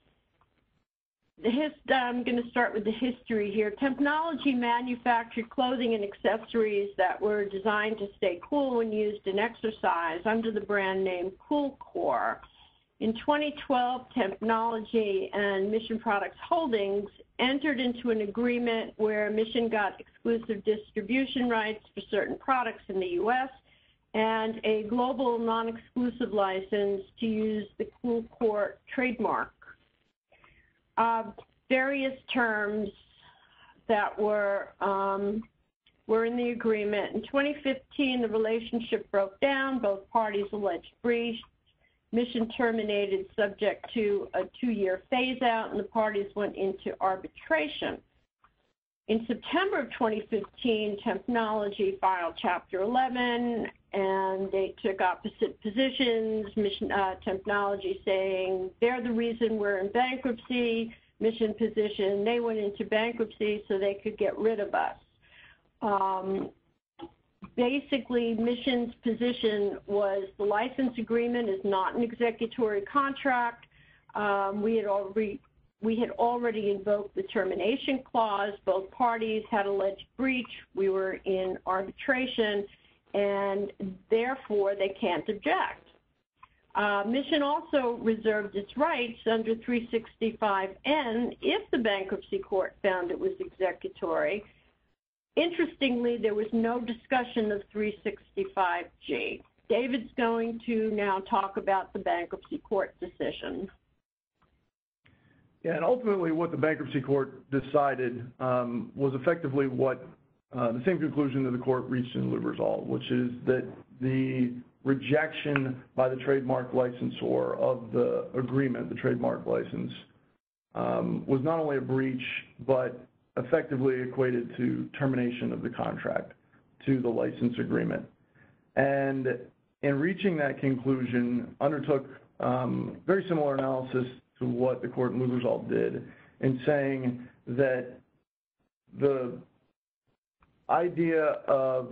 I'm going to start with the history here. Tempnology manufactured clothing and accessories that were designed to stay cool when used in exercise under the brand name Coolcore. In 2012, Tempnology and Mission Products Holdings entered into an agreement where Mission got exclusive distribution rights for certain products in the U.S. and a global non-exclusive license to use the Coolcore trademark. Various terms that were in the agreement. In 2015, the relationship broke down. Both parties alleged breach. Mission terminated subject to a 2-year phase-out, and the parties went into arbitration. In September of 2015, Tempnology filed Chapter 11, and they took opposite positions. Mission Tempnology saying they're the reason we're in bankruptcy. Mission position, they went into bankruptcy so they could get rid of us. Basically, Mission's position was the license agreement is not an executory contract. We had already invoked the termination clause. Both parties had alleged breach. We were in arbitration, and therefore they can't object. Mission also reserved its rights under 365N if the bankruptcy court found it was executory. Interestingly, there was no discussion of 365G. David's going to now talk about the bankruptcy court decision. Yeah, and ultimately what the bankruptcy court decided was effectively what the same conclusion that the court reached in Lubrizol, which is that the rejection by the trademark licensor of the agreement, the trademark license, was not only a breach, but effectively equated to termination of the contract to the license agreement. And in reaching that conclusion, undertook very similar analysis to what the court in Lubrizol did in saying that the idea of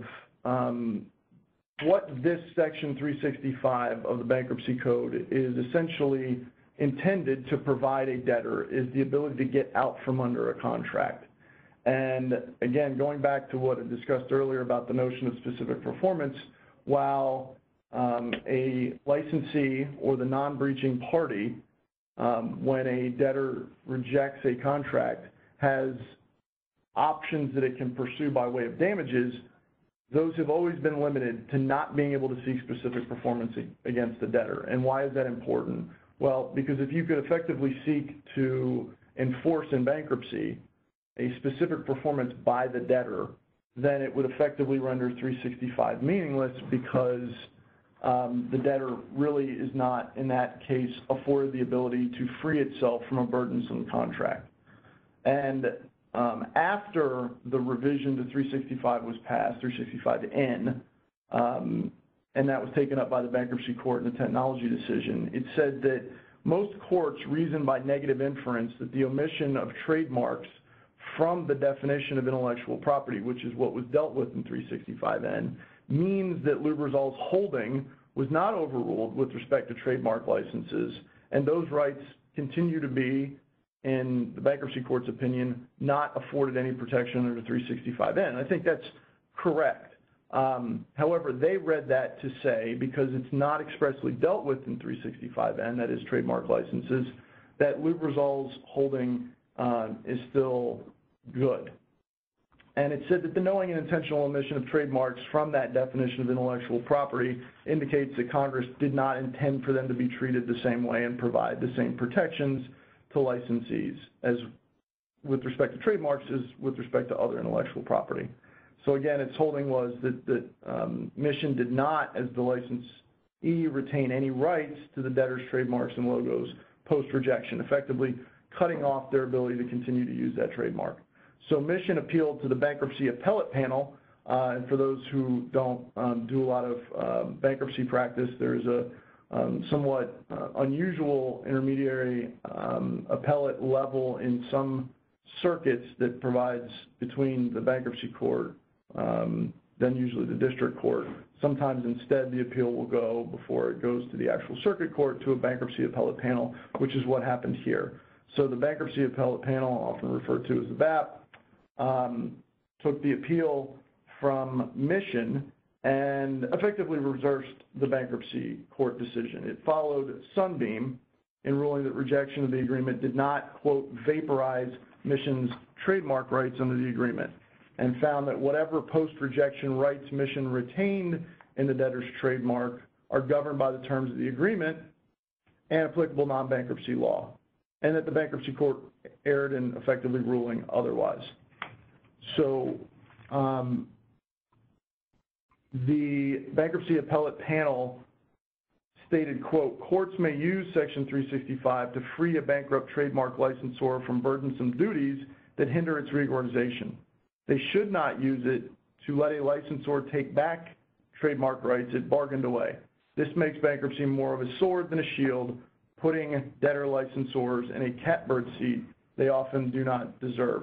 what this Section 365 of the Bankruptcy Code is essentially intended to provide a debtor is the ability to get out from under a contract. And again, going back to what I discussed earlier about the notion of specific performance, while a licensee or the non-breaching party, when a debtor rejects a contract, has options that it can pursue by way of damages, those have always been limited to not being able to seek specific performance against the debtor. And why is that important? Well, because if you could effectively seek to enforce in bankruptcy a specific performance by the debtor, then it would effectively render 365 meaningless because the debtor really is not, in that case, afforded the ability to free itself from a burdensome contract. And after the revision to 365 was passed, 365N, and that was taken up by the bankruptcy court in the technology decision, it said that most courts reason by negative inference that the omission of trademarks from the definition of intellectual property, which is what was dealt with in 365N, means that Lubrizol's holding was not overruled with respect to trademark licenses, and those rights continue to be, in the bankruptcy court's opinion, not afforded any protection under 365N. I think that's correct. However, they read that to say, because it's not expressly dealt with in 365N, that is trademark licenses, that Lubrizol's holding is still good. And it said that the knowing and intentional omission of trademarks from that definition of intellectual property indicates that Congress did not intend for them to be treated the same way and provide the same protections to licensees as with respect to trademarks as with respect to other intellectual property. So again, its holding was that Mission did not, as the licensee, retain any rights to the debtor's trademarks and logos post-rejection, effectively cutting off their ability to continue to use that trademark. So Mission appealed to the bankruptcy appellate panel, and for those who don't do a lot of bankruptcy practice, there's a somewhat unusual intermediary appellate level in some circuits that provides between the bankruptcy court, then usually the district court. Sometimes instead the appeal will go, before it goes to the actual circuit court, to a bankruptcy appellate panel, which is what happened here. So the bankruptcy appellate panel, often referred to as the BAP, took the appeal from Mission and effectively reversed the bankruptcy court decision. It followed Sunbeam in ruling that rejection of the agreement did not, quote, vaporize Mission's trademark rights under the agreement, and found that whatever post-rejection rights Mission retained in the debtor's trademark are governed by the terms of the agreement and applicable non-bankruptcy law, and that the bankruptcy court erred in effectively ruling otherwise. So the bankruptcy appellate panel stated, quote, courts may use Section 365 to free a bankrupt trademark licensor from burdensome duties that hinder its reorganization. They should not use it to let a licensor take back trademark rights it bargained away. This makes bankruptcy more of a sword than a shield, putting debtor licensors in a catbird seat they often do not deserve.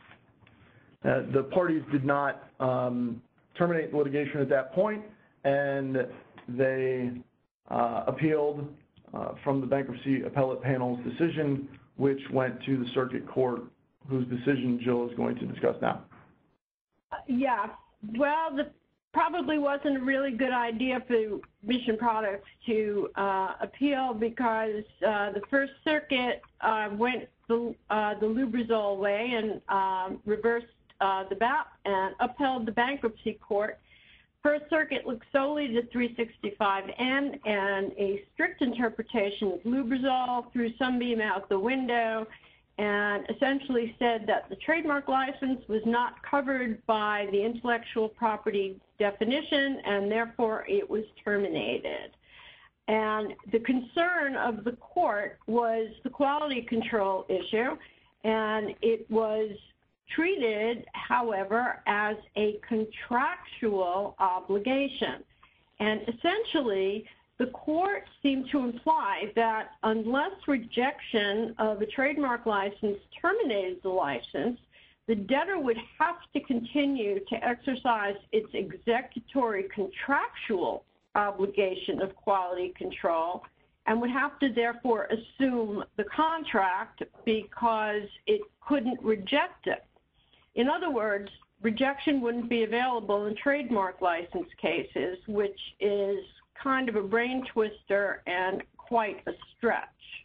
The parties did not terminate the litigation at that point, and they appealed from the bankruptcy appellate panel's decision, which went to the circuit court, whose decision Jill is going to discuss now. Yeah, well, probably wasn't a really good idea for Mission Products to appeal, because the First Circuit went the Lubrizol way and reversed the BAP and upheld the bankruptcy court. First Circuit looked solely to 365N and a strict interpretation of Lubrizol, threw Sunbeam out the window, and essentially said that the trademark license was not covered by the intellectual property definition, and therefore it was terminated. And the concern of the court was the quality control issue, and it was treated, however, as a contractual obligation. And essentially, the court seemed to imply that unless rejection of a trademark license terminated the license, the debtor would have to continue to exercise its executory contractual obligation of quality control and would have to therefore assume the contract because it couldn't reject it. In other words, rejection wouldn't be available in trademark license cases, which is kind of a brain twister and quite a stretch.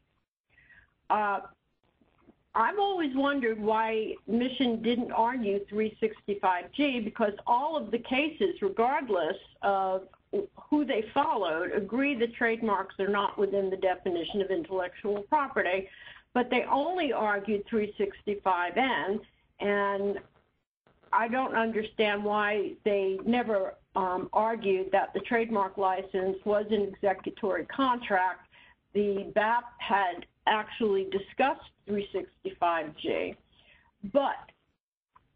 I've always wondered why Mission didn't argue 365G, because all of the cases, regardless of who they followed, agree that trademarks are not within the definition of intellectual property, but they only argued 365N, and I don't understand why they never argued that the trademark license was an executory contract. The BAP had actually discussed 365G, but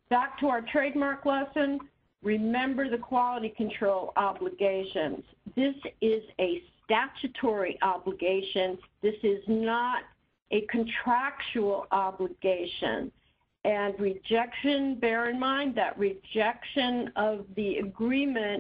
back to our trademark lesson, remember the quality control obligations. This is a statutory obligation. This is not a contractual obligation. And rejection, bear in mind that rejection of the agreement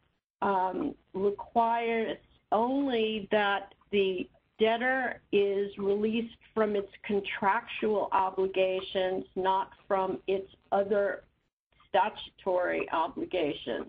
requires only that the debtor is released from its contractual obligations, not from its other statutory obligations.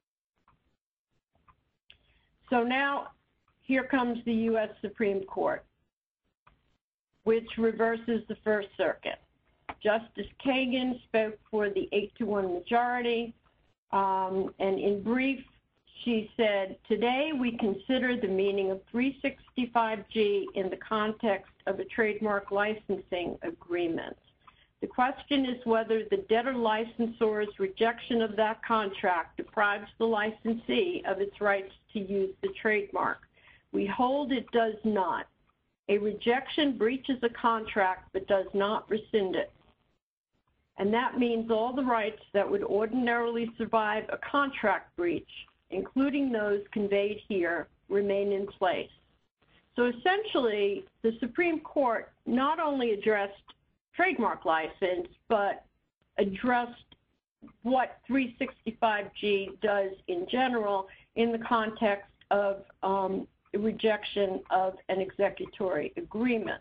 So now here comes the U.S. Supreme Court, which reverses the First Circuit. Justice Kagan spoke for the 8-1 majority, and in brief, she said, today we consider the meaning of 365G in the context of a trademark licensing agreement. The question is whether the debtor licensor's rejection of that contract deprives the licensee of its rights to use the trademark. We hold it does not. A rejection breaches a contract but does not rescind it. And that means all the rights that would ordinarily survive a contract breach, including those conveyed here, remain in place. So essentially, the Supreme Court not only addressed trademark license, but addressed what 365G does in general in the context of rejection of an executory agreement.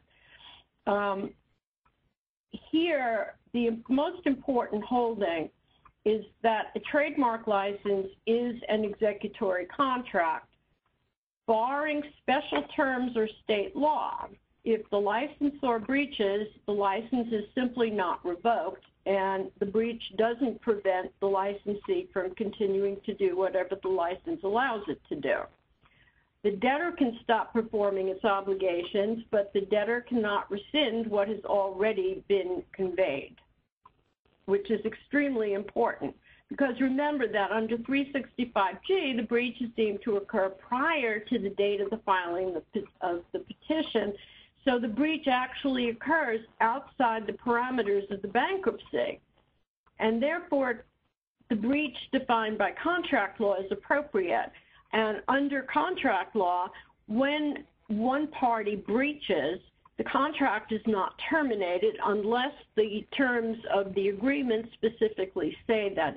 Here, the most important holding is that a trademark license is an executory contract, barring special terms or state law. If the licensor breaches, the license is simply not revoked, and the breach doesn't prevent the licensee from continuing to do whatever the license allows it to do. The debtor can stop performing its obligations, but the debtor cannot rescind what has already been conveyed, which is extremely important. Because remember that under 365G, the breach is deemed to occur prior to the date of the filing of the petition. So the breach actually occurs outside the parameters of the bankruptcy. And therefore, the breach defined by contract law is appropriate. And under contract law, when one party breaches, the contract is not terminated unless the terms of the agreement specifically say that.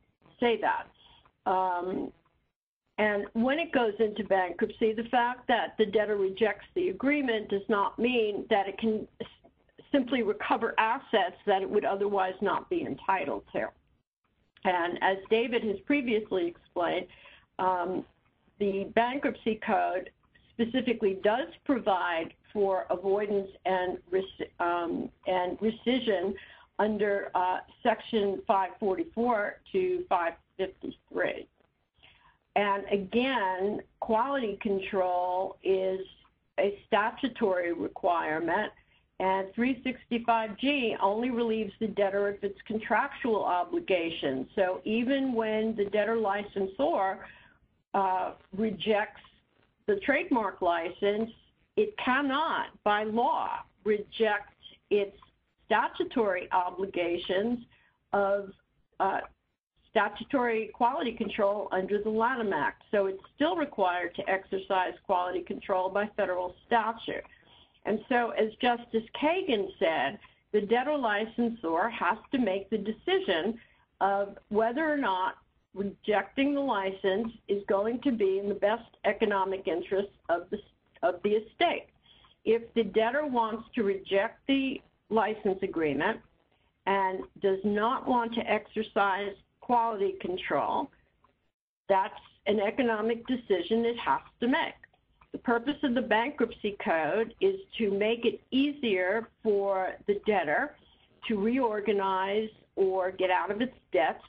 And when it goes into bankruptcy, the fact that the debtor rejects the agreement does not mean that it can simply recover assets that it would otherwise not be entitled to. And as David has previously explained, the Bankruptcy Code specifically does provide for avoidance and rescission under Section 544 to 553. And again, quality control is a statutory requirement, and 365G only relieves the debtor of its contractual obligations. So even when the debtor licensor rejects the trademark license, it cannot, by law, reject its statutory obligations of statutory quality control under the Lanham Act. So it's still required to exercise quality control by federal statute. And so, as Justice Kagan said, the debtor licensor has to make the decision of whether or not rejecting the license is going to be in the best economic interest of the estate. If the debtor wants to reject the license agreement and does not want to exercise quality control, that's an economic decision it has to make. The purpose of the Bankruptcy Code is to make it easier for the debtor to reorganize or get out of its debts,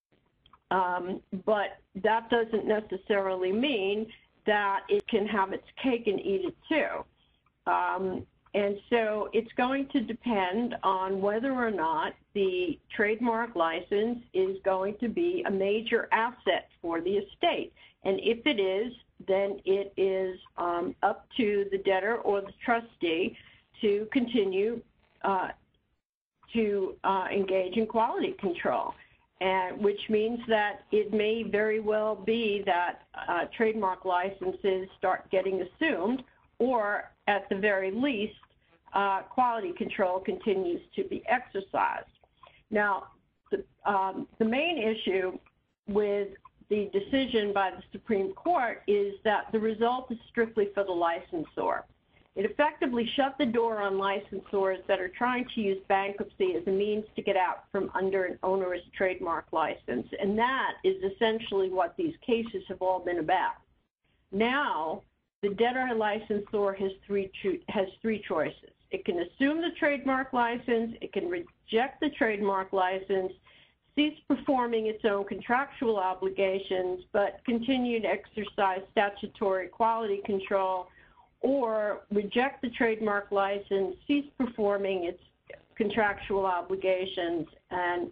but that doesn't necessarily mean that it can have its cake and eat it too. And so it's going to depend on whether or not the trademark license is going to be a major asset for the estate. And if it is, then it is up to the debtor or the trustee to continue to engage in quality control, and which means that it may very well be that trademark licenses start getting assumed, or at the very least, quality control continues to be exercised. Now, the main issue with the decision by the Supreme Court is that the result is strictly for the licensor. It effectively shut the door on licensors that are trying to use bankruptcy as a means to get out from under an onerous trademark license, and that is essentially what these cases have all been about. Now, the debtor licensor has three choices. It can assume the trademark license, it can reject the trademark license, cease performing its own contractual obligations, but continue to exercise statutory quality control, or reject the trademark license, cease performing its contractual obligations, and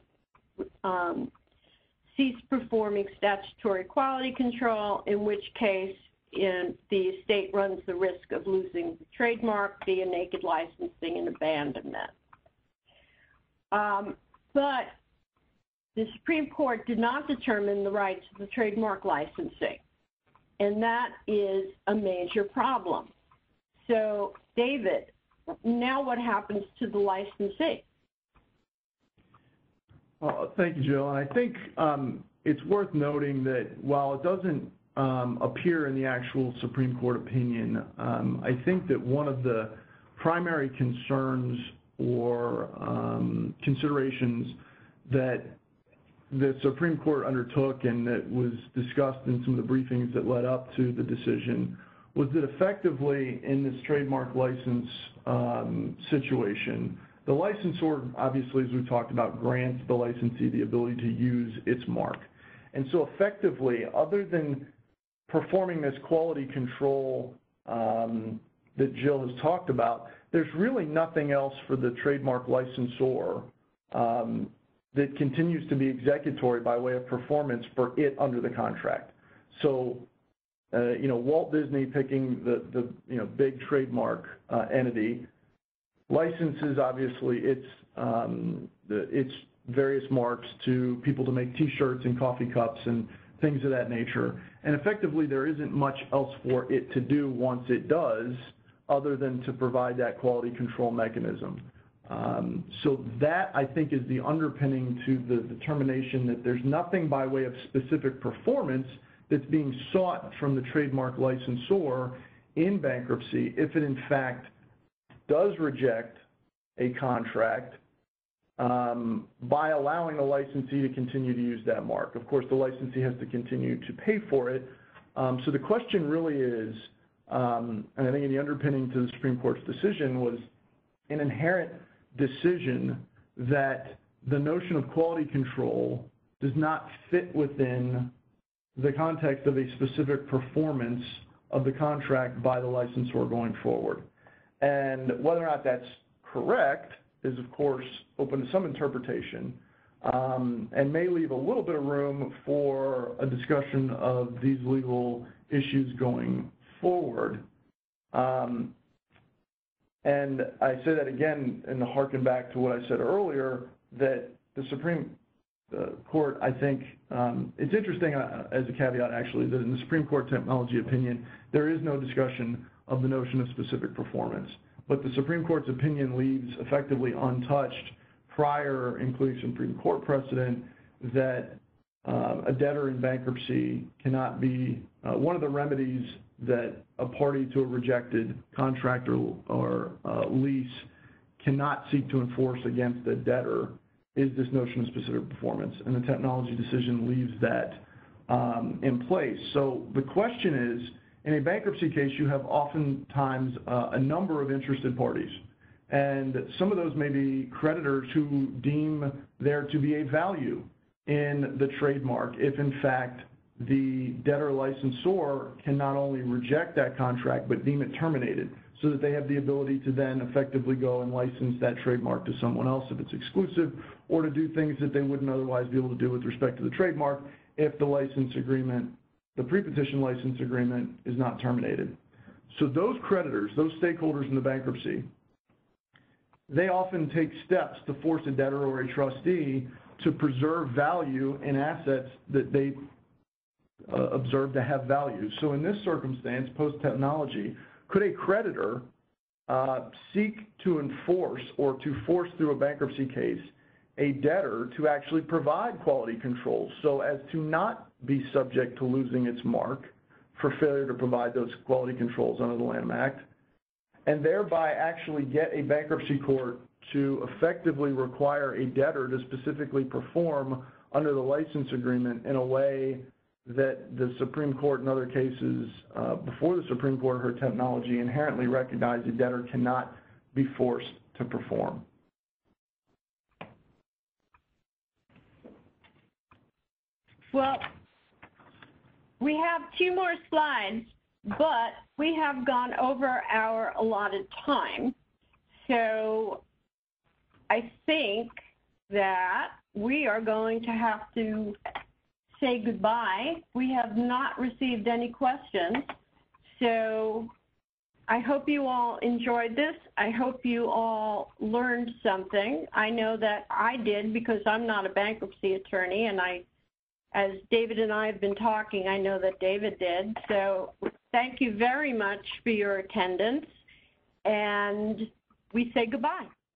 cease performing statutory quality control, in which case the state runs the risk of losing the trademark via naked licensing and abandonment. But the Supreme Court did not determine the rights of the trademark licensing, and that is a major problem. So, David, now what happens to the licensee? Thank you, Jill. And I think it's worth noting that while it doesn't appear in the actual Supreme Court opinion, I think that one of the primary concerns or considerations that the Supreme Court undertook and that was discussed in some of the briefings that led up to the decision was that effectively in this trademark license situation, the licensor, obviously, as we've talked about, grants the licensee the ability to use its mark. And so effectively, other than performing this quality control that Jill has talked about, there's really nothing else for the trademark licensor that continues to be executory by way of performance for it under the contract. So, Walt Disney picking the big trademark entity licenses, obviously, its various marks to people to make T-shirts and coffee cups and things of that nature. And effectively, there isn't much else for it to do once it does other than to provide that quality control mechanism. So that, I think, is the underpinning to the determination that there's nothing by way of specific performance that's being sought from the trademark licensor in bankruptcy if it, in fact, does reject a contract by allowing the licensee to continue to use that mark. Of course, the licensee has to continue to pay for it. So the question really is, and I think in the underpinning to the Supreme Court's decision was an inherent decision that the notion of quality control does not fit within the context of a specific performance of the contract by the licensor going forward. And whether or not that's correct is, of course, open to some interpretation and may leave a little bit of room for a discussion of these legal issues going forward. And I say that again and to harken back to what I said earlier, that the Supreme Court, I think, it's interesting as a caveat, actually, that in the Supreme Court technology opinion, there is no discussion of the notion of specific performance. But the Supreme Court's opinion leaves effectively untouched prior, including Supreme Court precedent, that a debtor in bankruptcy cannot be, one of the remedies that a party to a rejected contract or lease cannot seek to enforce against the debtor is this notion of specific performance. And the technology decision leaves that in place. So the question is, in a bankruptcy case, you have oftentimes a number of interested parties. And some of those may be creditors who deem there to be a value in the trademark if, in fact, the debtor licensor can not only reject that contract but deem it terminated, so that they have the ability to then effectively go and license that trademark to someone else if it's exclusive, or to do things that they wouldn't otherwise be able to do with respect to the trademark if the license agreement, the pre-petition license agreement, is not terminated. So those creditors, those stakeholders in the bankruptcy, they often take steps to force a debtor or a trustee to preserve value in assets that they observe to have value. So in this circumstance, post-technology, could a creditor seek to enforce or to force through a bankruptcy case a debtor to actually provide quality controls so as to not be subject to losing its mark for failure to provide those quality controls under the Lanham Act, and thereby actually get a bankruptcy court to effectively require a debtor to specifically perform under the license agreement in a way that the Supreme Court in other cases before the Supreme Court heard technology inherently recognized a debtor cannot be forced to perform. Well, we have 2 more slides, but we have gone over our allotted time. So I think that we are going to have to say goodbye. We have not received any questions. So I hope you all enjoyed this. I hope you all learned something. I know that I did because I'm not a bankruptcy attorney, and as David and I have been talking, I know that David did. So thank you very much for your attendance, and we say goodbye.